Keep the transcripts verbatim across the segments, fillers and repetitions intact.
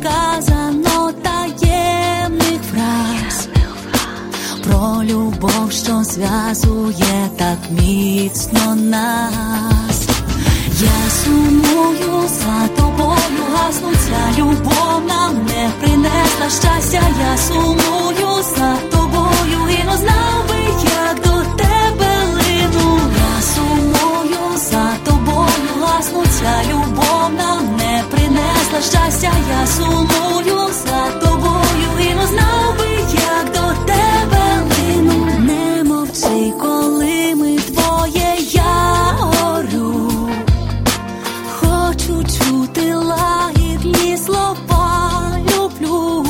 сказано таємних фраз про любов, що зв'язує так міцно нас. Я сумую за тобою, гаснуть, ця любов нам не принесла щастя. Я сумую за тобою і не знав би, як до тебе лину. Я сумую за тобою, гаснуть, ця любов нам не принесла щастя. Я сумую за тобою і не знав би, як до тебе лину. Не мовчи, коли ми твоє, я горю. Хочу чути лагідні слова, люблю.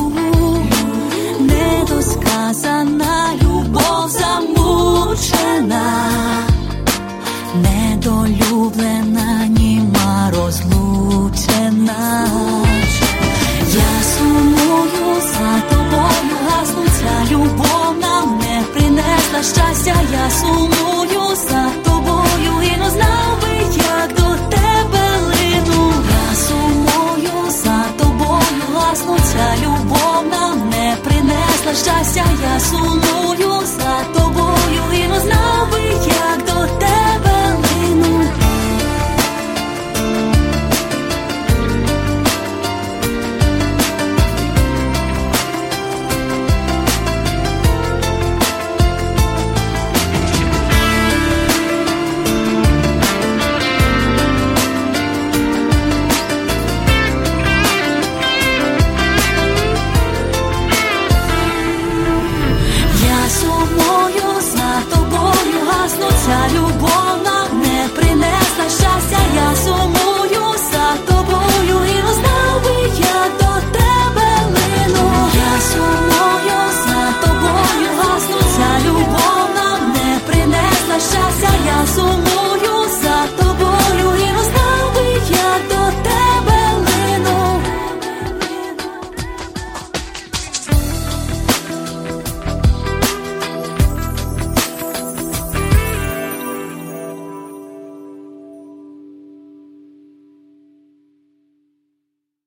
Недосказана любов замучена, недолюблена, німа розлучена. Я сумую за тобою, гаснуть, ця любов нам не принесла щастя. Я сумую за тобою і не знав би, як до тебе лину. Я сумую за тобою, гаснуть, ця любов нам не принесла щастя. Я сумую